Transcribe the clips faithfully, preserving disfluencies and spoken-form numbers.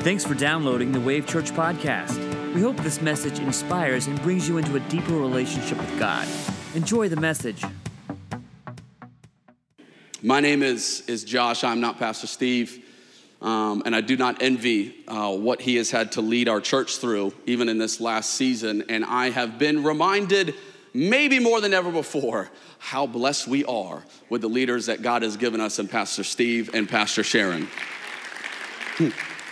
Thanks for downloading the Wave Church podcast. We hope this message inspires and brings you into a deeper relationship with God. Enjoy the message. My name is, is Josh. I'm not Pastor Steve, um, and I do not envy uh, what he has had to lead our church through, even in this last season. And I have been reminded, maybe more than ever before, how blessed we are with the leaders that God has given us in Pastor Steve and Pastor Sharon. Hmm.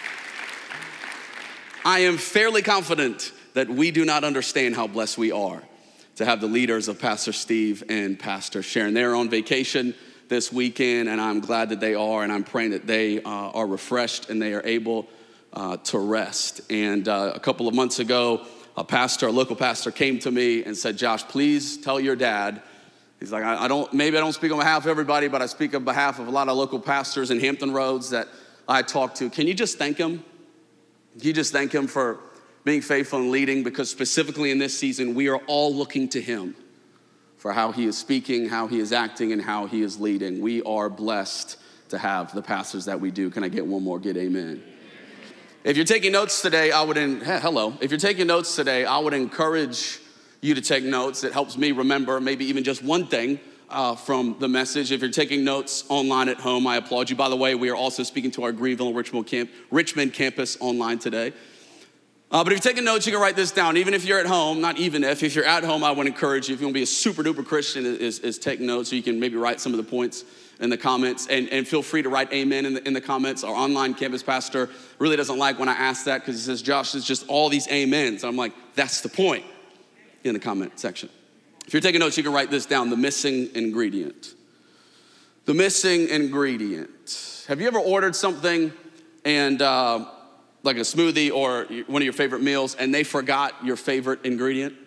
I am fairly confident that we do not understand how blessed we are to have the leaders of Pastor Steve and Pastor Sharon. They're on vacation this weekend, and I'm glad that they are, and I'm praying that they uh, are refreshed and they are able uh, to rest. And uh, a couple of months ago, a pastor, a local pastor, came to me and said, "Josh, please tell your dad." He's like, I, I don't, maybe I don't speak on behalf of everybody, but I speak on behalf of a lot of local pastors in Hampton Roads that I talk to. Can you just thank him? Can you just thank him for being faithful and leading? Because specifically in this season, we are all looking to him for how he is speaking, how he is acting, and how he is leading. We are blessed to have the pastors that we do. Can I get one more good amen? If you're taking notes today, I would, in, hello. If you're taking notes today, I would encourage you to take notes. It helps me remember maybe even just one thing uh, from the message. If you're taking notes online at home, I applaud you. By the way, we are also speaking to our Greenville and Richmond, camp, Richmond campus online today. Uh, but if you're taking notes, you can write this down. Even if you're at home, not even if, if you're at home, I would encourage you, if you want to be a super duper Christian, is, is take notes, so you can maybe write some of the points in the comments, and, and feel free to write amen in the, in the comments. Our online campus pastor really doesn't like when I ask that, because he says, Josh, it's just all these amens. I'm like, that's the point, in the comment section. If you're taking notes, you can write this down, the missing ingredient. The missing ingredient. Have you ever ordered something and uh, like a smoothie or one of your favorite meals, and they forgot your favorite ingredient?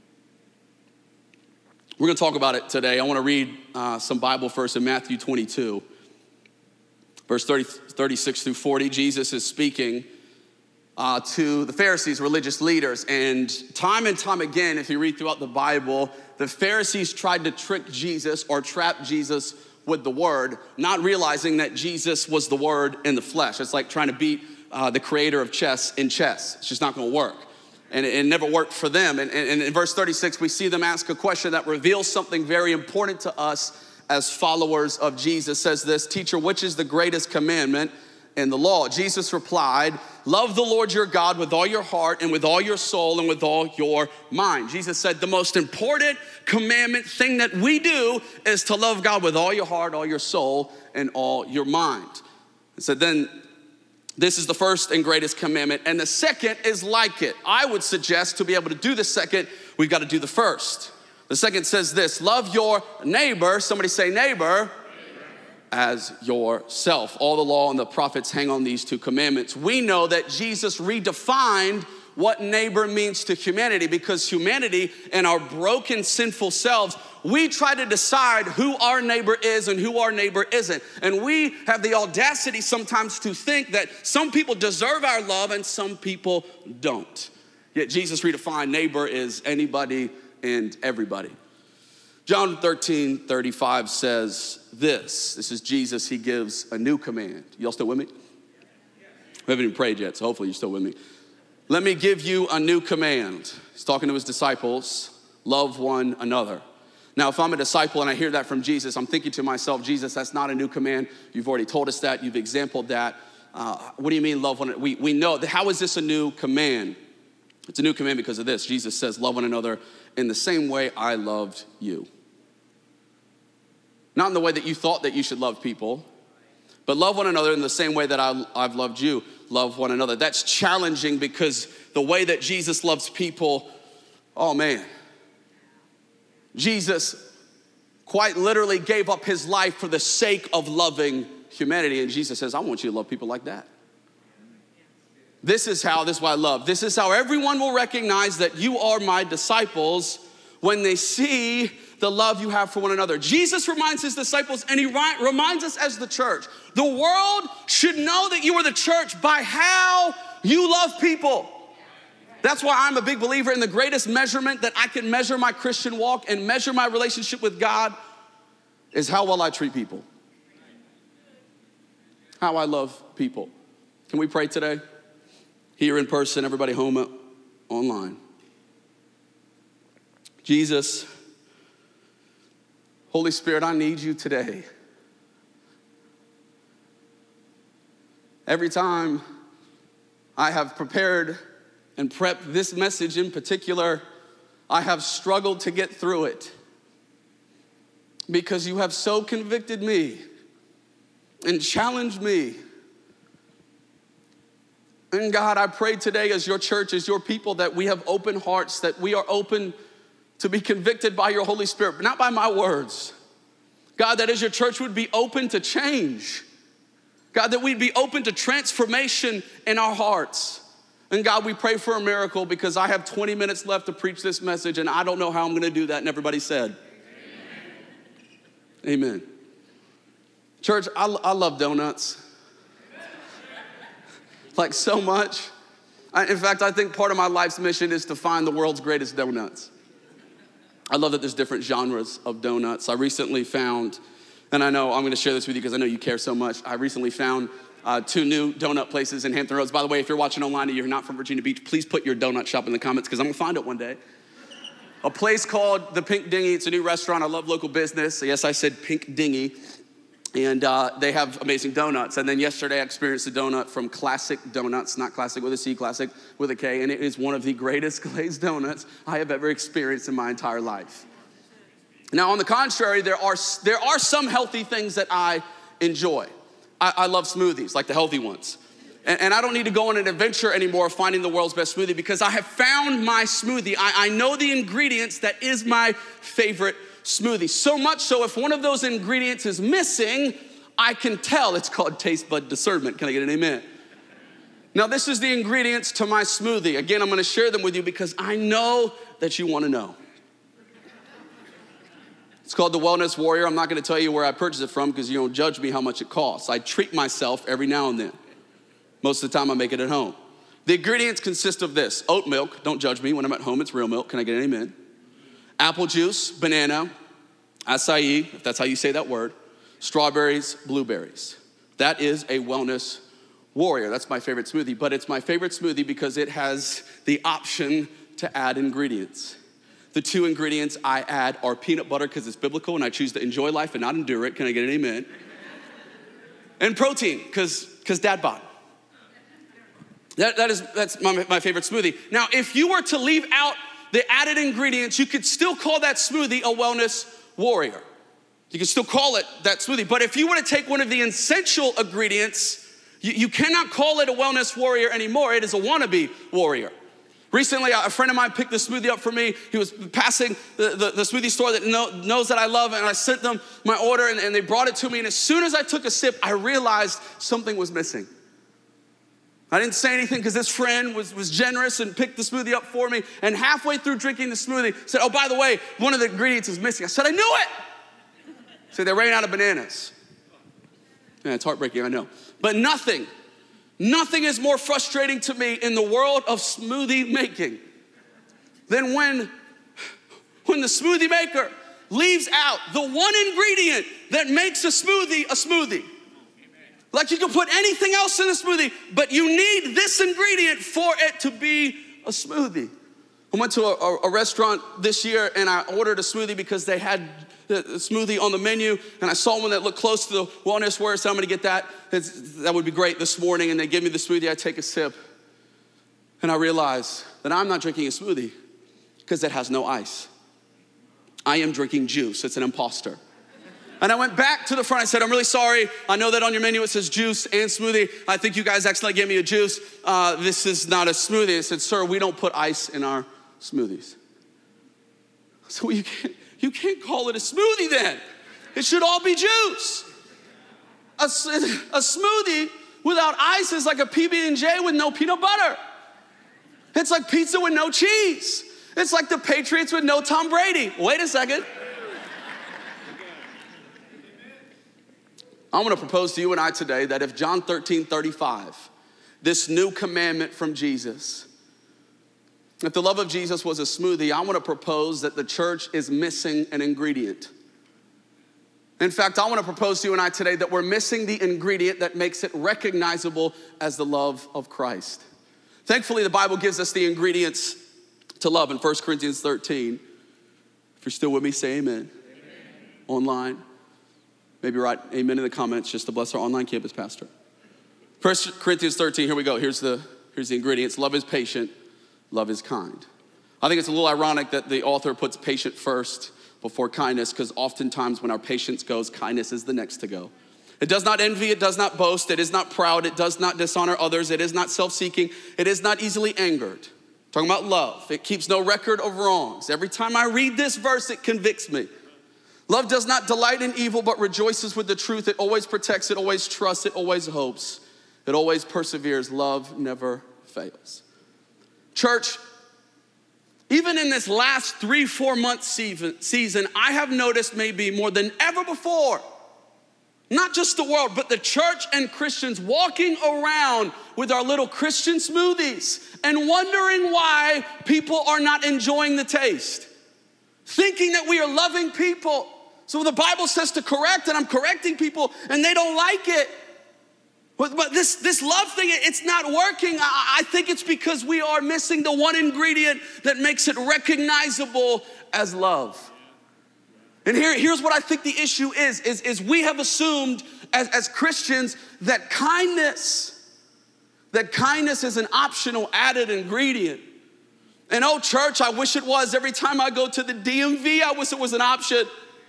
We're gonna talk about it today. I wanna read uh, some Bible first in Matthew twenty-two, verse thirty, thirty-six through forty. Jesus is speaking uh, to the Pharisees, religious leaders, and time and time again, if you read throughout the Bible, the Pharisees tried to trick Jesus or trap Jesus with the word, not realizing that Jesus was the word in the flesh. It's like trying to beat uh, the creator of chess in chess. It's just not gonna work. And it, it never worked for them. And, and, and in verse thirty-six, we see them ask a question that reveals something very important to us as followers of Jesus. It says this, "Teacher, which is the greatest commandment in the law?" Jesus replied, "Love the Lord your God with all your heart and with all your soul and with all your mind." Jesus said the most important commandment thing that we do is to love God with all your heart, all your soul, and all your mind. He said then, this is the first and greatest commandment, and the second is like it. I would suggest to be able to do the second, we've got to do the first. The second says this, love your neighbor, somebody say neighbor, as yourself. All the law and the prophets hang on these two commandments. We know that Jesus redefined what neighbor means to humanity, because humanity and our broken, sinful selves, we try to decide who our neighbor is and who our neighbor isn't. And we have the audacity sometimes to think that some people deserve our love and some people don't. Yet Jesus redefined neighbor is anybody and everybody. John thirteen thirty-five says this. This is Jesus. He gives a new command. Y'all still with me? We haven't even prayed yet, so hopefully you're still with me. Let me give you a new command. He's talking to his disciples. Love one another. Now, if I'm a disciple and I hear that from Jesus, I'm thinking to myself, Jesus, that's not a new command. You've already told us that. You've exampled that. Uh, what do you mean love one another? We, we know that. How is this a new command? It's a new command because of this. Jesus says, love one another in the same way I loved you. Not in the way that you thought that you should love people, but love one another in the same way that I, I've loved you. Love one another. That's challenging because the way that Jesus loves people, oh man. Jesus quite literally gave up his life for the sake of loving humanity. And Jesus says, I want you to love people like that. This is how, this is what I love. This is how everyone will recognize that you are my disciples when they see the love you have for one another. Jesus reminds his disciples, and he reminds us as the church, the world should know that you are the church by how you love people. That's why I'm a big believer in the greatest measurement that I can measure my Christian walk and measure my relationship with God is how well I treat people. How I love people. Can we pray today? here in person, everybody home online. Jesus, Holy Spirit, I need you today. Every time I have prepared and prepped this message in particular, I have struggled to get through it because you have so convicted me and challenged me. And God, I pray today as your church, as your people, that we have open hearts, that we are open to be convicted by your Holy Spirit, but not by my words. God, that as your church would be open to change. God, that we'd be open to transformation in our hearts. And God, we pray for a miracle because I have twenty minutes left to preach this message and I don't know how I'm gonna do that. And everybody said, Amen. Amen. Church, I, I love donuts. Like so much. I, in fact, I think part of my life's mission is to find the world's greatest donuts. I love that there's different genres of donuts. I recently found, and I know I'm gonna share this with you because I know you care so much. I recently found uh, two new donut places in Hampton Roads. By the way, if you're watching online and you're not from Virginia Beach, please put your donut shop in the comments because I'm gonna find it one day. A place called the Pink Dinghy. It's a new restaurant. I love local business. Yes, I said Pink Dinghy. And uh, they have amazing donuts. And then yesterday I experienced a donut from Classic Donuts, not classic with a C, classic with a K. And it is one of the greatest glazed donuts I have ever experienced in my entire life. Now, on the contrary, there are, there are some healthy things that I enjoy. I, I love smoothies, like the healthy ones. And, and I don't need to go on an adventure anymore of finding the world's best smoothie because I have found my smoothie. I, I know the ingredients that is my favorite smoothie. So much so if one of those ingredients is missing, I can tell. It's called taste bud discernment. Can I get an amen? Now this is the ingredients to my smoothie. Again, I'm gonna share them with you because I know that you wanna know. It's called the Wellness Warrior. I'm not gonna tell you where I purchased it from because you don't judge me how much it costs. I treat myself every now and then. Most of the time I make it at home. The ingredients consist of this: oat milk. Don't judge me when I'm at home, it's real milk. Can I get an amen? Apple juice, banana, acai, if that's how you say that word, strawberries, blueberries. That is a Wellness Warrior. That's my favorite smoothie, but it's my favorite smoothie because it has the option to add ingredients. The two ingredients I add are peanut butter because it's biblical and I choose to enjoy life and not endure it. Can I get an amen? And protein because because dad bod. That, that is, that's my, my favorite smoothie. Now, if you were to leave out the added ingredients, you could still call that smoothie a Wellness Warrior. You can still call it that smoothie. But if you were to take one of the essential ingredients, you, you cannot call it a Wellness Warrior anymore. It is a wannabe warrior. Recently, a friend of mine picked the smoothie up for me. He was passing the, the, the smoothie store that know, knows that I love, and I sent them my order, and, and they brought it to me. And as soon as I took a sip, I realized something was missing. I didn't say anything because this friend was, was generous and picked the smoothie up for me. And halfway through drinking the smoothie, said, oh, by the way, one of the ingredients is missing. I said, I knew it. So they ran out of bananas. Yeah, it's heartbreaking, I know. But nothing, nothing is more frustrating to me in the world of smoothie making than when, when the smoothie maker leaves out the one ingredient that makes a smoothie a smoothie. Like you can put anything else in a smoothie, but you need this ingredient for it to be a smoothie. I went to a, a restaurant this year and I ordered a smoothie because they had the smoothie on the menu, and I saw one that looked close to the Wellness Warrior, so I'm gonna get that. It's, that would be great this morning, and they give me the smoothie, I take a sip, and I realize that I'm not drinking a smoothie because it has no ice. I am drinking juice, it's an imposter. And I went back to the front. I said, I'm really sorry. I know that on your menu it says juice and smoothie. I think you guys accidentally gave me a juice. Uh, this is not a smoothie. I said, sir, we don't put ice in our smoothies. So well, you can't, you can't call it a smoothie then. It should all be juice. A, a smoothie without ice is like a P B and J with no peanut butter. It's like pizza with no cheese. It's like the Patriots with no Tom Brady. Wait a second. I want to propose to you and I today that if John thirteen thirty-five, this new commandment from Jesus, if the love of Jesus was a smoothie, I want to propose that the church is missing an ingredient. In fact, I want to propose to you and I today that we're missing the ingredient that makes it recognizable as the love of Christ. Thankfully, the Bible gives us the ingredients to love in First Corinthians thirteen. If you're still with me, say amen. Amen. Online, maybe write amen in the comments just to bless our online campus pastor. First Corinthians thirteen, here we go. Here's the, here's the ingredients. Love is patient, love is kind. I think it's a little ironic that the author puts patient first before kindness, because oftentimes when our patience goes, kindness is the next to go. It does not envy, it does not boast, it is not proud, it does not dishonor others, it is not self-seeking, it is not easily angered. Talking about love, it keeps no record of wrongs. Every time I read this verse, it convicts me. Love does not delight in evil, but rejoices with the truth. It always protects, it always trusts, it always hopes, it always perseveres. Love never fails. Church, even in this last three, four month season, I have noticed maybe more than ever before, not just the world, but the church and Christians walking around with our little Christian smoothies and wondering why people are not enjoying the taste. Thinking that we are loving people. So the Bible says to correct, and I'm correcting people, and they don't like it. But, but this, this love thing, it's not working. I, I think it's because we are missing the one ingredient that makes it recognizable as love. And here, here's what I think the issue is, is, is we have assumed as, as Christians that kindness, that kindness is an optional added ingredient. And oh, church, I wish it was. Every time I go to the D M V, I wish it was an option.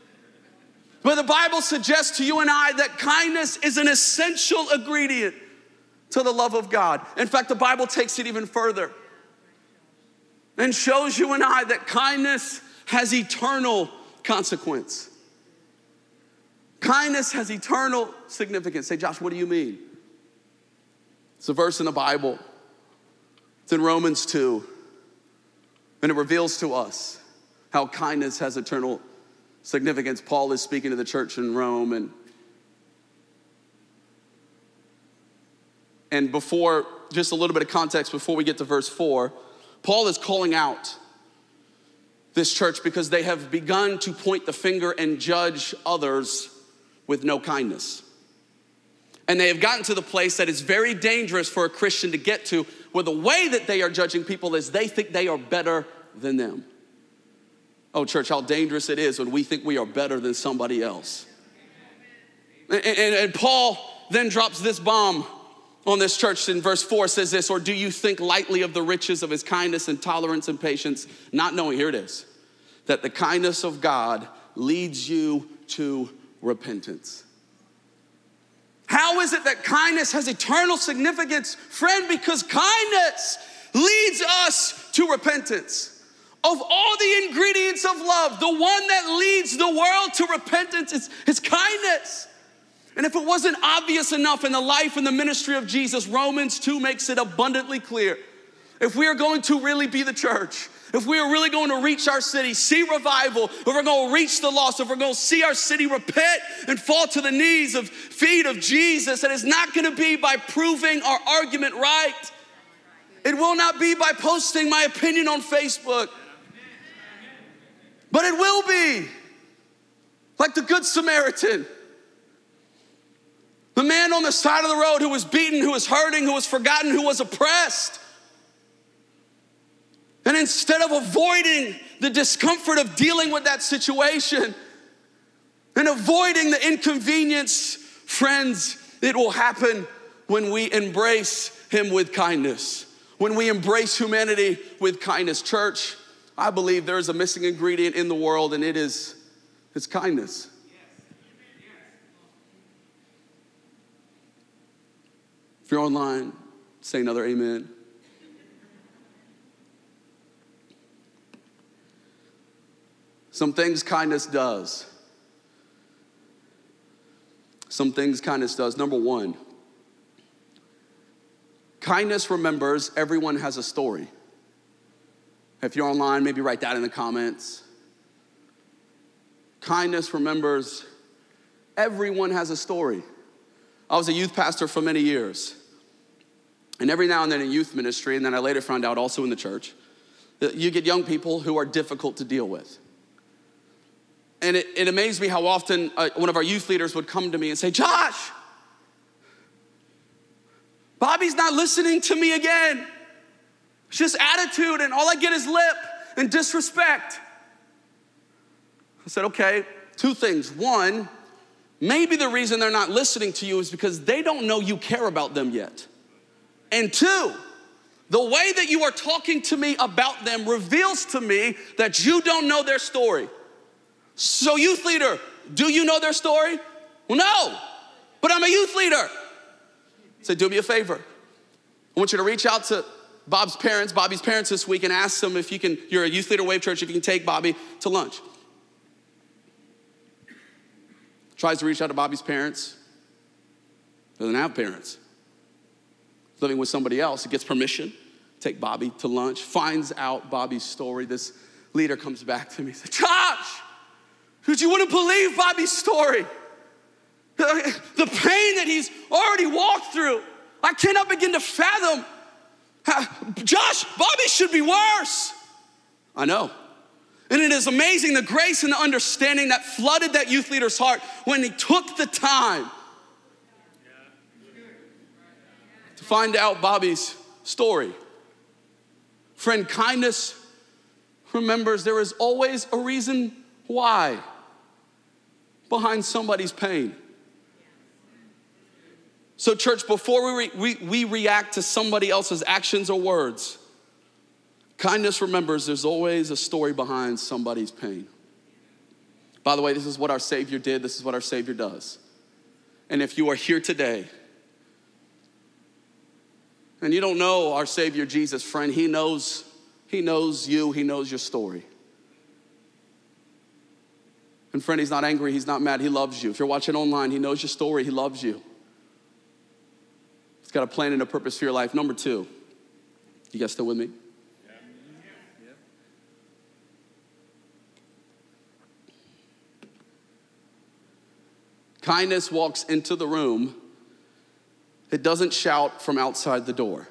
But the Bible suggests to you and I that kindness is an essential ingredient to the love of God. In fact, the Bible takes it even further and shows you and I that kindness has eternal consequence. Kindness has eternal significance. Say, Josh, what do you mean? It's a verse in the Bible. It's in Romans two. And it reveals to us how kindness has eternal significance. Paul is speaking to the church in Rome. And, and before, just a little bit of context before we get to verse four, Paul is calling out this church because they have begun to point the finger and judge others with no kindness. And they have gotten to the place that is very dangerous for a Christian to get to, where the way that they are judging people is they think they are better than them. Oh, church, how dangerous it is when we think we are better than somebody else. And, and, and Paul then drops this bomb on this church in verse four, says this, or do you think lightly of the riches of his kindness and tolerance and patience, not knowing, here it is, that the kindness of God leads you to repentance. How is it that kindness has eternal significance? Friend, because kindness leads us to repentance. Of all the ingredients of love, the one that leads the world to repentance is, is kindness. And if it wasn't obvious enough in the life and the ministry of Jesus, Romans two makes it abundantly clear. If we are going to really be the church, if we are really going to reach our city, see revival, if we're going to reach the lost, if we're going to see our city repent and fall to the knees of feet of Jesus, and it's not going to be by proving our argument right. It will not be by posting my opinion on Facebook. But it will be like the Good Samaritan. The man on the side of the road who was beaten, who was hurting, who was forgotten, who was oppressed. And instead of avoiding the discomfort of dealing with that situation and avoiding the inconvenience, friends, it will happen when we embrace him with kindness. When we embrace humanity with kindness. Church, I believe there is a missing ingredient in the world, and it is it's kindness. If you're online, say another amen. Some things kindness does. Some things kindness does. Number one, kindness remembers everyone has a story. If you're online, maybe write that in the comments. Kindness remembers everyone has a story. I was a youth pastor for many years. And every now and then in youth ministry, and then I later found out also in the church, that you get young people who are difficult to deal with. And it, it amazed me how often uh, one of our youth leaders would come to me and say, Josh, Bobby's not listening to me again. It's just attitude, and all I get is lip and disrespect. I said, okay, two things. One, maybe the reason they're not listening to you is because they don't know you care about them yet. And two, the way that you are talking to me about them reveals to me that you don't know their story. So youth leader, do you know their story? Well, no, but I'm a youth leader. So do me a favor. I want you to reach out to Bob's parents, Bobby's parents this week, and ask them if you can, you're a youth leader, Wave Church, if you can take Bobby to lunch. Tries to reach out to Bobby's parents. Doesn't have parents. Living with somebody else. He gets permission, take Bobby to lunch, finds out Bobby's story. This leader comes back to me and says, Josh, dude, you wouldn't believe Bobby's story. The, the pain that he's already walked through. I cannot begin to fathom. Josh, Bobby should be worse. I know. And it is amazing the grace and the understanding that flooded that youth leader's heart when he took the time to find out Bobby's story. Friend, kindness remembers there is always a reason why behind somebody's pain. So church, before we, re- we, we react to somebody else's actions or words, kindness remembers there's always a story behind somebody's pain. By the way, this is what our Savior did. This is what our Savior does. And if you are here today and you don't know our Savior Jesus, friend, he knows, he knows you, he knows your story. And friend, he's not angry, he's not mad, he loves you. If you're watching online, he knows your story, he loves you. He's got a plan and a purpose for your life. Number two, you guys still with me? Kindness walks into the room. It doesn't shout from outside the door.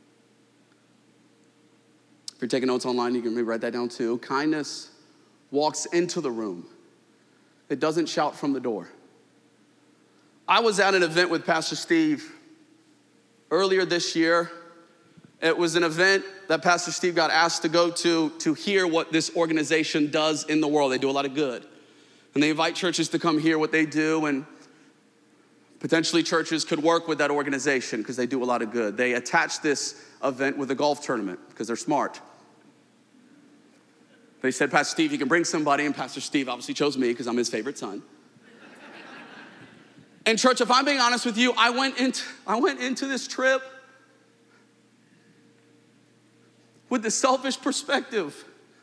If you're taking notes online, you can maybe write that down too. Kindness walks into the room. It doesn't shout from the door. I was at an event with Pastor Steve earlier this year. It was an event that Pastor Steve got asked to go to to hear what this organization does in the world. They do a lot of good. And they invite churches to come hear what they do, and potentially churches could work with that organization because they do a lot of good. They attach this event with a golf tournament because they're smart. They said, Pastor Steve, you can bring somebody, and Pastor Steve obviously chose me because I'm his favorite son. And church, if I'm being honest with you, I went into, I went into this trip with the selfish perspective.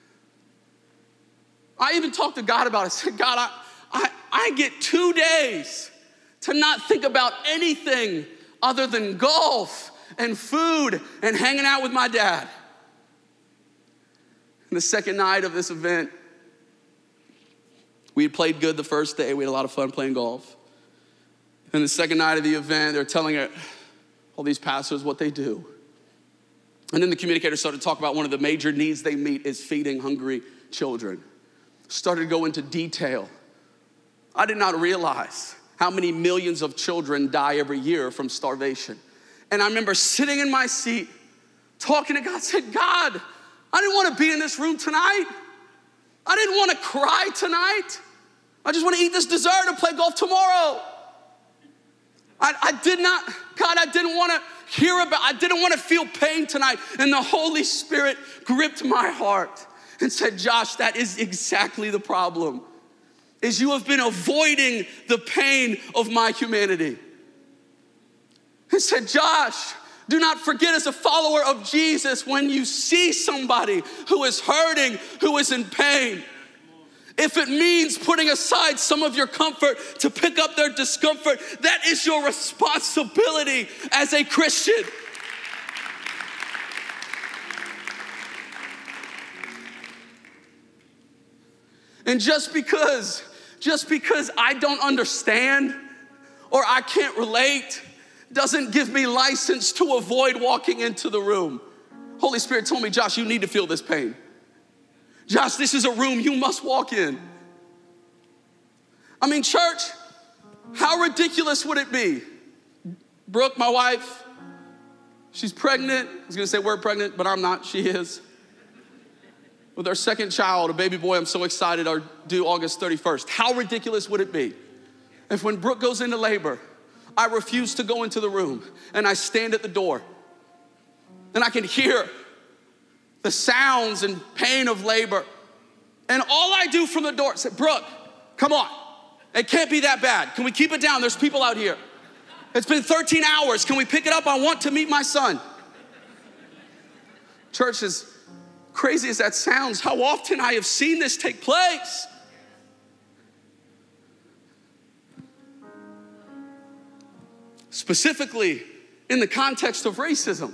I even talked to God about it. I said, God, I, I, I get two days to not think about anything other than golf and food and hanging out with my dad. And the second night of this event, we had played good the first day. We had a lot of fun playing golf. And the second night of the event, they're telling all these pastors what they do. And then the communicator started to talk about one of the major needs they meet is feeding hungry children. Started to go into detail. I did not realize how many millions of children die every year from starvation. And I remember sitting in my seat, talking to God, said, God, I didn't want to be in this room tonight. I didn't want to cry tonight. I just want to eat this dessert and play golf tomorrow. I, I did not, God, I didn't want to hear about, I didn't want to feel pain tonight. And the Holy Spirit gripped my heart and said, Josh, that is exactly the problem, is you have been avoiding the pain of my humanity. He said, Josh, do not forget as a follower of Jesus, when you see somebody who is hurting, who is in pain, if it means putting aside some of your comfort to pick up their discomfort, that is your responsibility as a Christian. And just because, just because I don't understand or I can't relate doesn't give me license to avoid walking into the room. Holy Spirit told me, Josh, you need to feel this pain. Josh, this is a room you must walk in. I mean, church, how ridiculous would it be? Brooke, my wife, She's pregnant. I was gonna say we're pregnant, but I'm not, she is. With our second child, a baby boy, I'm so excited, are due August thirty-first. How ridiculous would it be if when Brooke goes into labor, I refuse to go into the room and I stand at the door and I can hear the sounds and pain of labor. And all I do from the door is say, Brooke, come on. It can't be that bad. Can we keep it down? There's people out here. It's been thirteen hours. Can we pick it up? I want to meet my son. Church, as crazy as that sounds, how often I have seen this take place. Specifically in the context of racism.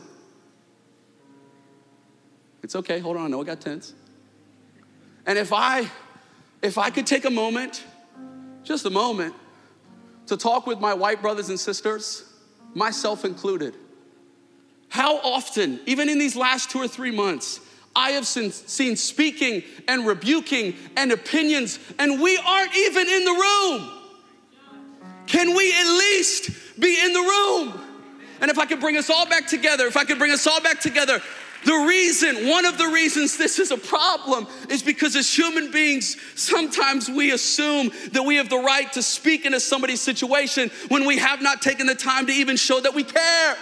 It's okay, hold on, I know I got tense. And if I, if I could take a moment, just a moment, to talk with my white brothers and sisters, myself included, how often, even in these last two or three months, I have seen, seen speaking and rebuking and opinions, and we aren't even in the room. Can we at least be in the room? And if I could bring us all back together, if I could bring us all back together, the reason, one of the reasons this is a problem is because as human beings, sometimes we assume that we have the right to speak into somebody's situation when we have not taken the time to even show that we care.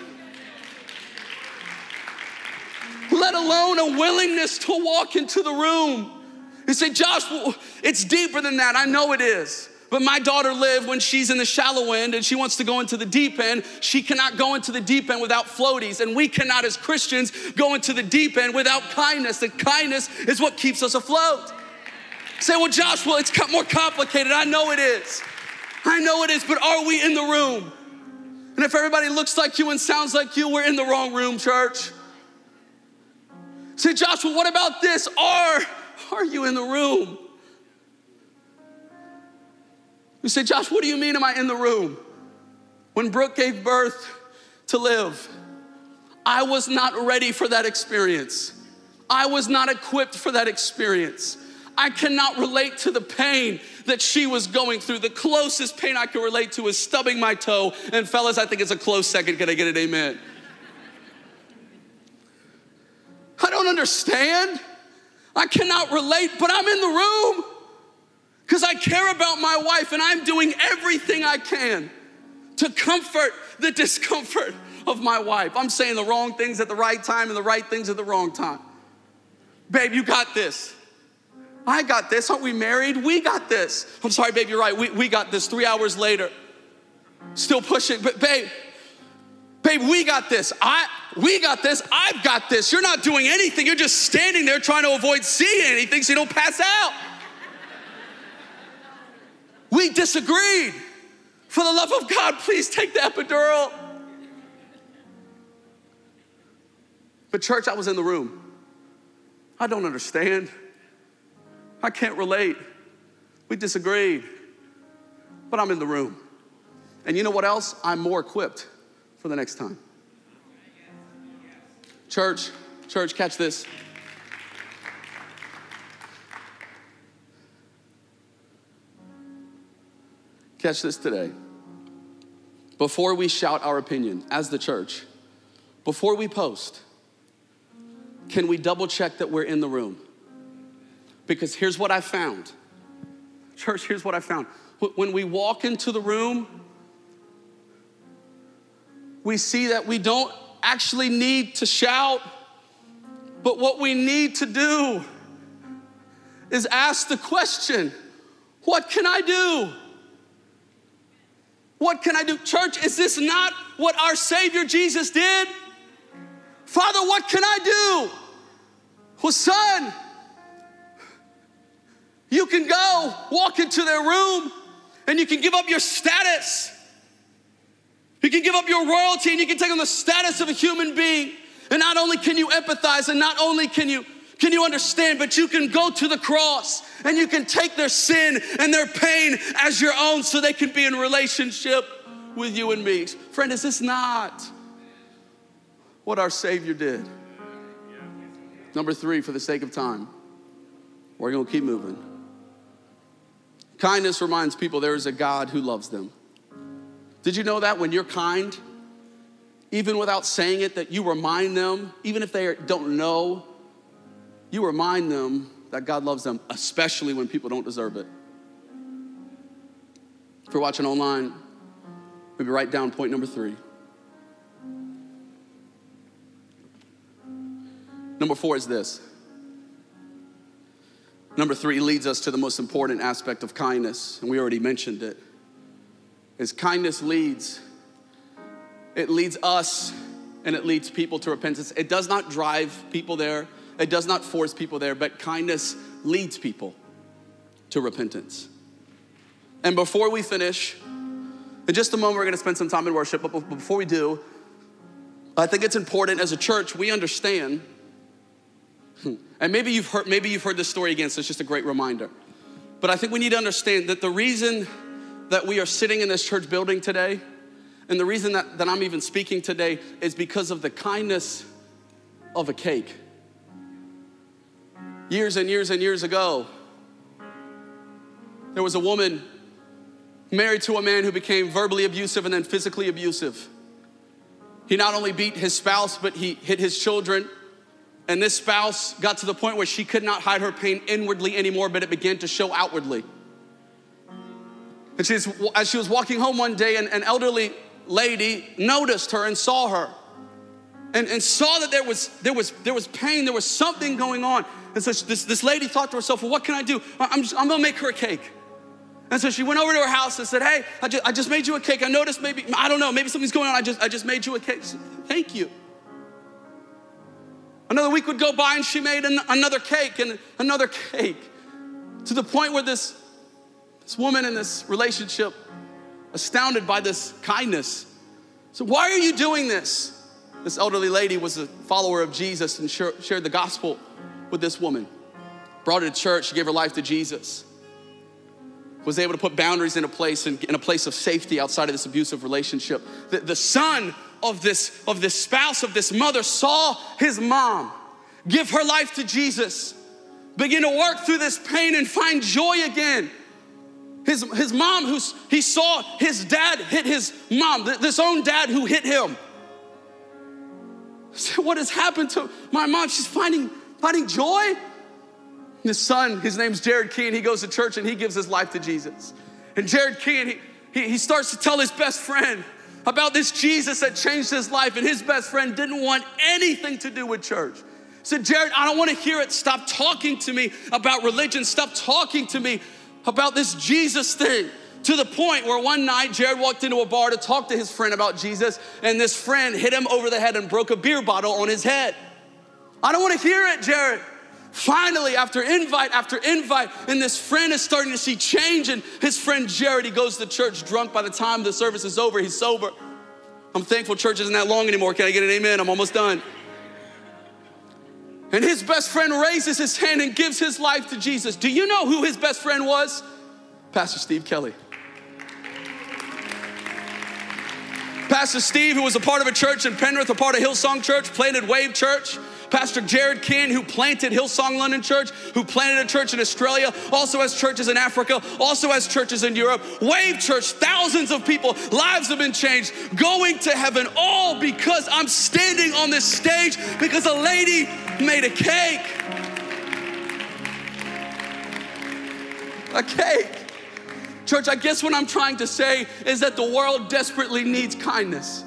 Let alone a willingness to walk into the room. You say, Josh, it's deeper than that. I know it is. But my daughter Liv, when she's in the shallow end and she wants to go into the deep end, she cannot go into the deep end without floaties. And we cannot, as Christians, go into the deep end without kindness. And kindness is what keeps us afloat. Say, well, Josh, well, it's more complicated. I know it is. I know it is, but are we in the room? And if everybody looks like you and sounds like you, we're in the wrong room, church. Say, Joshua, what about this? Are, are you in the room? You say, Josh, what do you mean am I in the room? When Brooke gave birth to Liv, I was not ready for that experience. I was not equipped for that experience. I cannot relate to the pain that she was going through. The closest pain I can relate to is stubbing my toe. And fellas, I think it's a close second. Can I get an amen? I don't understand. I cannot relate, but I'm in the room because I care about my wife and I'm doing everything I can to comfort the discomfort of my wife. I'm saying the wrong things at the right time and the right things at the wrong time. Babe, you got this. I got this. Aren't we married? We got this. I'm sorry, babe, you're right. We, we got this. Three hours later, still pushing. But babe, babe, we got this. I, we got this. I've got this. You're not doing anything. You're just standing there trying to avoid seeing anything so you don't pass out. We disagreed. For the love of God, please take the epidural. But church, I was in the room. I don't understand. I can't relate. We disagreed. But I'm in the room. And you know what else? I'm more equipped for the next time. Church, church, catch this. Catch this today. Before we shout our opinion as the church, before we post, can we double check that we're in the room? Because here's what I found. Church, here's what I found. When we walk into the room, we see that we don't actually need to shout, but what we need to do is ask the question, what can I do? What can I do? Church, is this not what our Savior Jesus did? Father, what can I do? Well, son, you can go walk into their room and you can give up your status. You can give up your royalty and you can take on the status of a human being. And not only can you empathize and not only can you Can you understand? But you can go to the cross and you can take their sin and their pain as your own so they can be in relationship with you and me. Friend, is this not what our Savior did? Number three, for the sake of time, we're going to keep moving. Kindness reminds people there is a God who loves them. Did you know that when you're kind, even without saying it, that you remind them, even if they don't know, you remind them that God loves them, especially when people don't deserve it. If you're watching online, maybe write down point number three. Number four is this. Number three leads us to the most important aspect of kindness, and we already mentioned it, is kindness leads. It leads us and it leads people to repentance. It does not drive people there. It does not force people there, but kindness leads people to repentance. And before we finish, in just a moment, we're gonna spend some time in worship, but before we do, I think it's important as a church, we understand, and maybe you've heard, maybe you've heard this story again, so it's just a great reminder. But I think we need to understand that the reason that we are sitting in this church building today, and the reason that, that I'm even speaking today, is because of the kindness of a cake. Years and years and years ago, there was a woman married to a man who became verbally abusive and then physically abusive. He not only beat his spouse, but he hit his children. And this spouse got to the point where she could not hide her pain inwardly anymore, but it began to show outwardly. And she's, as she was walking home one day, an, an elderly lady noticed her and saw her and, and saw that there was, there, was, there was pain, there was something going on. And so this, this lady thought to herself, well, what can I do? I'm, just, I'm gonna make her a cake. And so she went over to her house and said, hey, I just, I just made you a cake. I noticed maybe, I don't know, maybe something's going on. I just, I just made you a cake. Said, thank you. Another week would go by and she made an, another cake and another cake, to the point where this, this woman in this relationship, astounded by this kindness, said, why are you doing this? This elderly lady was a follower of Jesus and shared the gospel with this woman. Brought her to church, she gave her life to Jesus. Was able to put boundaries in a place, in, in a place of safety outside of this abusive relationship. The, the son of this, of this spouse, of this mother, saw his mom give her life to Jesus, begin to work through this pain and find joy again. His, his mom, who he saw his dad hit his mom, this own dad who hit him. Said, what has happened to my mom? She's finding, finding joy. His son, his name's Jared Keane, he goes to church and he gives his life to Jesus. And Jared Keane, he, he, he starts to tell his best friend about this Jesus that changed his life, and his best friend didn't want anything to do with church. He said, Jared, I don't want to hear it. Stop talking to me about religion. Stop talking to me about this Jesus thing. To the point where one night, Jared walked into a bar to talk to his friend about Jesus, and this friend hit him over the head and broke a beer bottle on his head. I don't want to hear it, Jared. Finally, after invite after invite, and this friend is starting to see change, and his friend Jared, he goes to church drunk. By the time the service is over, he's sober. I'm thankful church isn't that long anymore. Can I get an amen? I'm almost done. And his best friend raises his hand and gives his life to Jesus. Do you know who his best friend was? Pastor Steve Kelly. Pastor Steve, who was a part of a church in Penrith, a part of Hillsong Church, planted Wave Church. Pastor Jared Keane, who planted Hillsong London Church, who planted a church in Australia, also has churches in Africa, also has churches in Europe. Wave Church, thousands of people, lives have been changed, going to heaven, all because I'm standing on this stage because a lady made a cake. A cake. Church, I guess what I'm trying to say is that the world desperately needs kindness.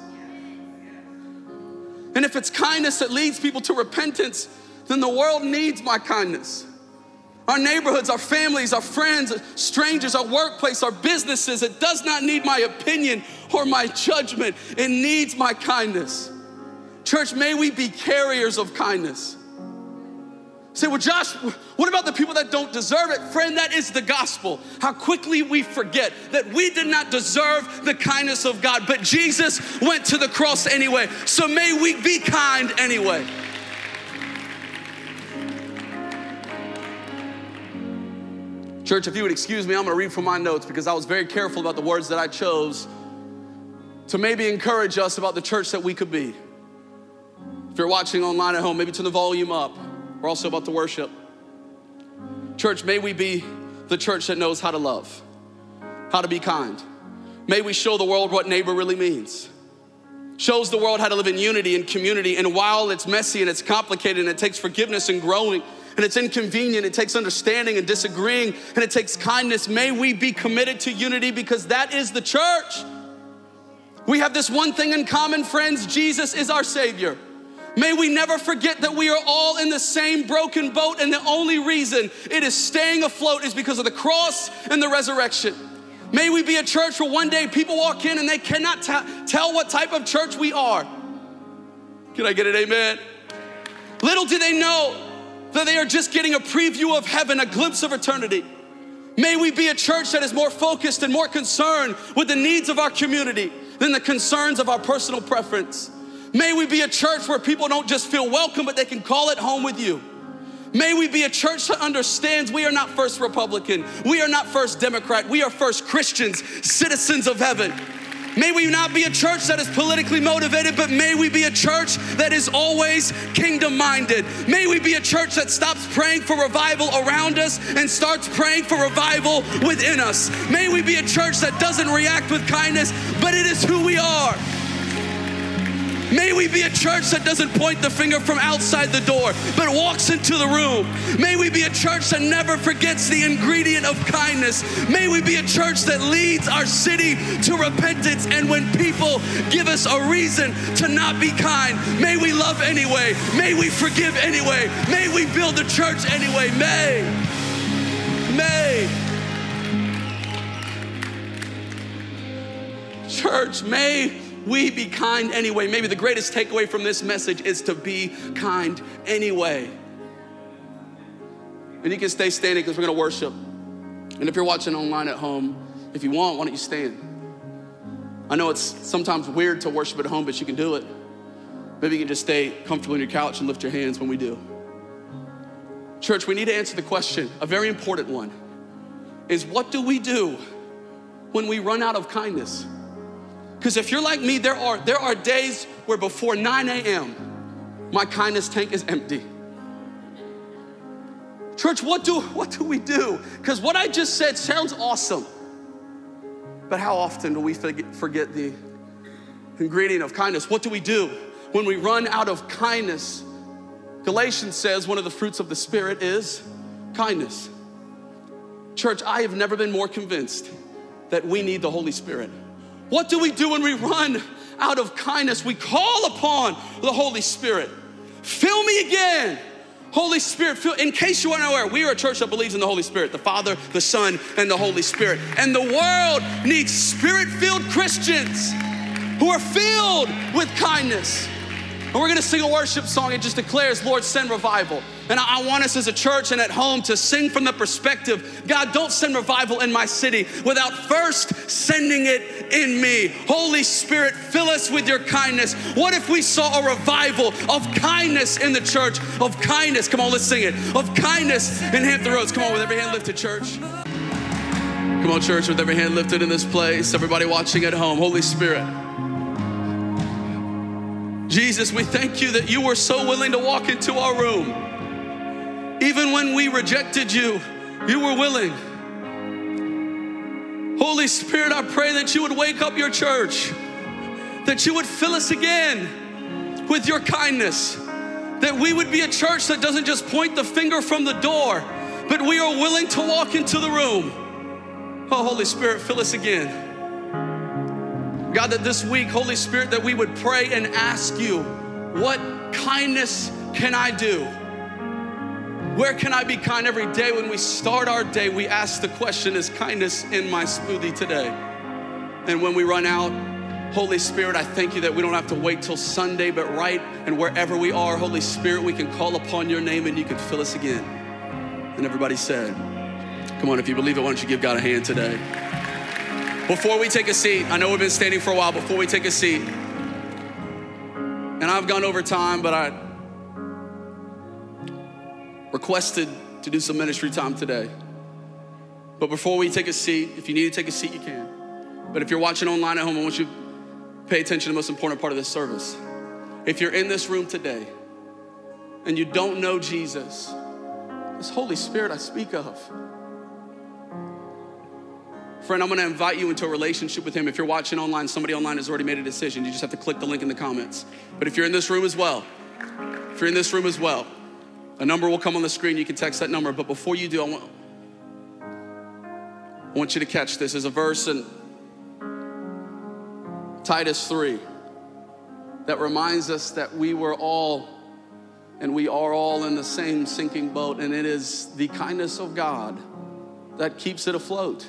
And if it's kindness that leads people to repentance, then the world needs my kindness. Our neighborhoods, our families, our friends, strangers, our workplace, our businesses, it does not need my opinion or my judgment. It needs my kindness. Church, may we be carriers of kindness. Say, well, Josh, what about the people that don't deserve it? Friend, that is the gospel. How quickly we forget that we did not deserve the kindness of God, but Jesus went to the cross anyway. So may we be kind anyway. Church, if you would excuse me, I'm gonna read from my notes because I was very careful about the words that I chose to maybe encourage us about the church that we could be. If you're watching online at home, maybe turn the volume up. We're also about to worship. Church, may we be the church that knows how to love, how to be kind. May we show the world what neighbor really means. shows the world how to live in unity and community. And while it's messy and it's complicated and it takes forgiveness and growing and it's inconvenient, it takes understanding and disagreeing and it takes kindness, may we be committed to unity because that is the church. We have this one thing in common, friends. Jesus is our Savior. May we never forget that we are all in the same broken boat, and the only reason it is staying afloat is because of the cross and the resurrection. May we be a church where one day people walk in and they cannot t- tell what type of church we are. Can I get an amen? Little do they know that they are just getting a preview of heaven, a glimpse of eternity. May we be a church that is more focused and more concerned with the needs of our community than the concerns of our personal preference. May we be a church where people don't just feel welcome, but they can call it home with you. May we be a church that understands we are not first Republican, we are not first Democrat, we are first Christians, citizens of heaven. May we not be a church that is politically motivated, but may we be a church that is always kingdom-minded. May we be a church that stops praying for revival around us and starts praying for revival within us. May we be a church that doesn't react with kindness, but it is who we are. May we be a church that doesn't point the finger from outside the door, but walks into the room. May we be a church that never forgets the ingredient of kindness. May we be a church that leads our city to repentance, and when people give us a reason to not be kind, may we love anyway. May we forgive anyway. May we build a church anyway. May. May. Church, may we be kind anyway. Maybe the greatest takeaway from this message is to be kind anyway. And you can stay standing because we're going to worship. And if you're watching online at home, if you want, why don't you stand? I know it's sometimes weird to worship at home, but you can do it. Maybe you can just stay comfortable on your couch and lift your hands when we do. Church, we need to answer the question, a very important one, is what do we do when we run out of kindness? Because if you're like me, there are there are days where before nine a.m., my kindness tank is empty. Church, what do, what do we do? Because what I just said sounds awesome. But how often do we forget, forget the ingredient of kindness? What do we do when we run out of kindness? Galatians says one of the fruits of the Spirit is kindness. Church, I have never been more convinced that we need the Holy Spirit. What do we do when we run out of kindness? We call upon the Holy Spirit. Fill me again. Holy Spirit, fill, in case you aren't aware, we are a church that believes in the Holy Spirit, the Father, the Son, and the Holy Spirit. And the world needs Spirit-filled Christians who are filled with kindness. And we're gonna sing a worship song. It just declares, Lord, send revival. And I want us as a church and at home to sing from the perspective, God, don't send revival in my city without first sending it in me. Holy Spirit, fill us with your kindness. What if we saw a revival of kindness in the church? Of kindness, come on, let's sing it. Of kindness in Hampton Roads. Come on, with every hand lifted, church. Come on, church, with every hand lifted in this place. Everybody watching at home, Holy Spirit. Jesus, we thank you that you were so willing to walk into our room. Even when we rejected you, you were willing. Holy Spirit, I pray that you would wake up your church, that you would fill us again with your kindness, that we would be a church that doesn't just point the finger from the door, but we are willing to walk into the room. Oh, Holy Spirit, fill us again. God, that this week, Holy Spirit, that we would pray and ask you, what kindness can I do? Where can I be kind? Every day when we start our day, we ask the question, is kindness in my smoothie today? And when we run out, Holy Spirit, I thank you that we don't have to wait till Sunday, but right and wherever we are, Holy Spirit, we can call upon your name and you can fill us again. And everybody said, come on, if you believe it, why don't you give God a hand today? Before we take a seat, I know we've been standing for a while, before we take a seat, and I've gone over time, but I requested to do some ministry time today. But before we take a seat, if you need to take a seat, you can. But if you're watching online at home, I want you to pay attention to the most important part of this service. If you're in this room today and you don't know Jesus, this Holy Spirit I speak of, Friend, I'm gonna invite you into a relationship with him. If you're watching online, somebody online has already made a decision. You just have to click the link in the comments. But if you're in this room as well, if you're in this room as well, a number will come on the screen. You can text that number. But before you do, I want, I want you to catch this. There's a verse in Titus three that reminds us that we were all and we are all in the same sinking boat, and it is the kindness of God that keeps it afloat.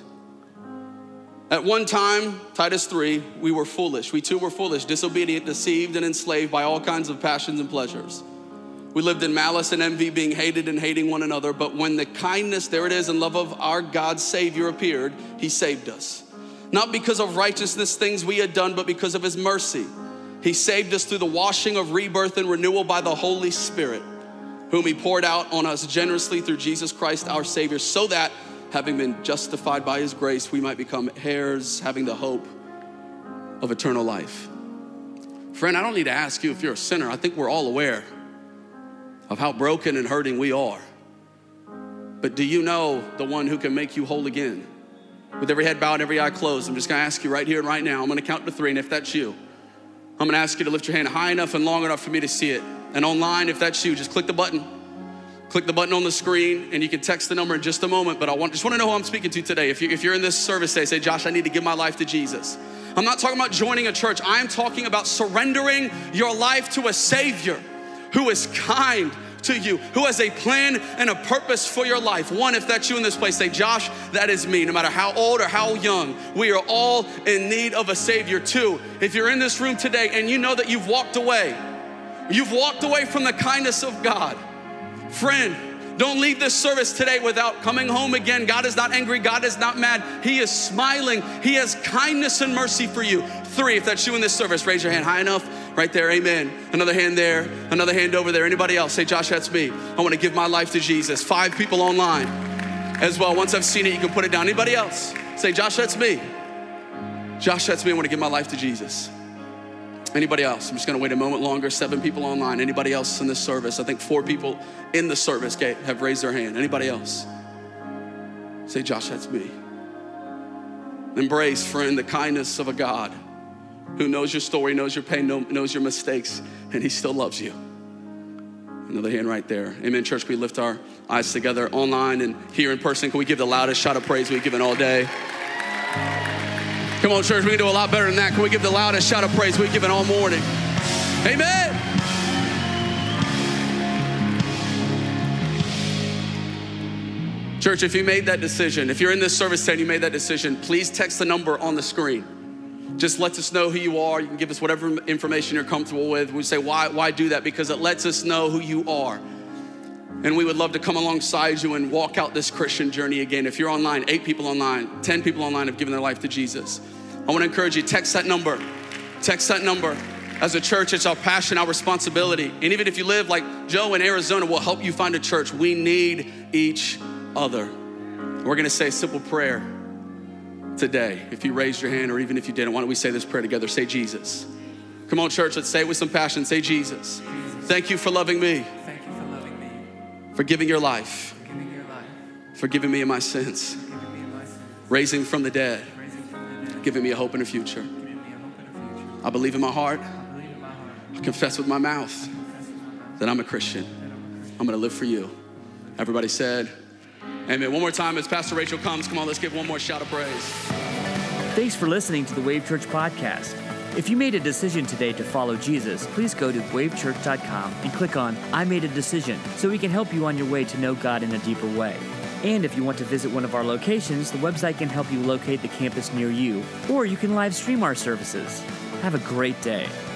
At one time, Titus three, we were foolish. We too were foolish, disobedient, deceived, and enslaved by all kinds of passions and pleasures. We lived in malice and envy, being hated and hating one another. But when the kindness, there it is, and love of our God Savior appeared, he saved us. Not because of righteousness, things we had done, but because of his mercy. He saved us through the washing of rebirth and renewal by the Holy Spirit, whom he poured out on us generously through Jesus Christ our Savior, so that, having been justified by his grace, we might become heirs, having the hope of eternal life. Friend, I don't need to ask you if you're a sinner. I think we're all aware of how broken and hurting we are. But do you know the one who can make you whole again? With every head bowed, every eye closed, I'm just gonna ask you right here and right now. I'm gonna count to three, and if that's you, I'm gonna ask you to lift your hand high enough and long enough for me to see it. And online, if that's you, just click the button. Click the button on the screen, and you can text the number in just a moment. But I want, just want to know who I'm speaking to today. If, you, if you're in this service today, say, Josh, I need to give my life to Jesus. I'm not talking about joining a church. I'm talking about surrendering your life to a Savior who is kind to you, who has a plan and a purpose for your life. One, if that's you in this place, say, Josh, that is me. No matter how old or how young, we are all in need of a Savior. Two, if you're in this room today and you know that you've walked away, you've walked away from the kindness of God. Friend, don't leave this service today without coming home again. God is not angry. God is not mad. He is smiling. He has kindness and mercy for you. Three, if that's you in this service, raise your hand high enough. Right there, amen. Another hand there, another hand over there. Anybody else? Say, Josh, that's me. I want to give my life to Jesus. Five people online as well. Once I've seen it, you can put it down. Anybody else? Say, Josh, that's me. Josh, that's me. I want to give my life to Jesus. Anybody else? I'm just gonna wait a moment longer. Seven people online. Anybody else in this service? I think four people in the service have raised their hand. Anybody else? Say, Josh, that's me. Embrace, friend, the kindness of a God who knows your story, knows your pain, knows your mistakes, and he still loves you. Another hand right there. Amen, church. Can we lift our eyes together online and here in person? Can we give the loudest shout of praise we've given all day? Come on, church, we can do a lot better than that. Can we give the loudest shout of praise we've given all morning? Amen. Church, if you made that decision, if you're in this service today and you made that decision, please text the number on the screen. Just lets us know who you are. You can give us whatever information you're comfortable with. We say, why, why do that? Because it lets us know who you are. And we would love to come alongside you and walk out this Christian journey again. If you're online, eight people online, ten people online have given their life to Jesus. I want to encourage you, text that number. Text that number. As a church, it's our passion, our responsibility. And even if you live like Joe in Arizona, we'll help you find a church. We need each other. We're going to say a simple prayer today. If you raised your hand or even if you didn't, why don't we say this prayer together? Say Jesus. Come on, church, let's say it with some passion. Say Jesus. Jesus. Thank you for loving me. Thank you for loving me. For giving your life. For giving your life. For giving me my sins. For giving me my sins. Raising from the dead. Raising from the dead. Giving me a hope in the future. Giving me a hope in the future. I believe in my heart. I believe in my heart. I confess with my mouth I confess with my mouth that I'm a Christian. that I'm a Christian. I'm going to live for you. Everybody said, amen. One more time as Pastor Rachel comes. Come on, let's give one more shout of praise. Thanks for listening to the Wave Church podcast. If you made a decision today to follow Jesus, please go to wave church dot com and click on I Made a Decision so we can help you on your way to know God in a deeper way. And if you want to visit one of our locations, the website can help you locate the campus near you, or you can live stream our services. Have a great day.